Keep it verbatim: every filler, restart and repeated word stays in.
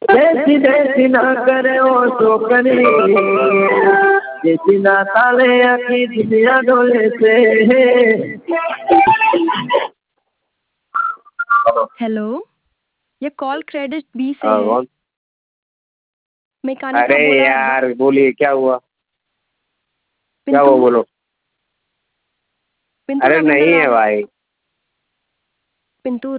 जैसी जैसी ना करे वो सो करी, जैसी ना ताले आखी दुनिया डोले से। हेलो, ये कॉल क्रेडिट बी से हाँ है। कौन? मैकेनिक अरे का बोला यार बोलिए क्या हुआ? क्या पिंटू हुआ बोलो? पिंटू अरे रविंद्र नहीं है राज भाई। पिंटू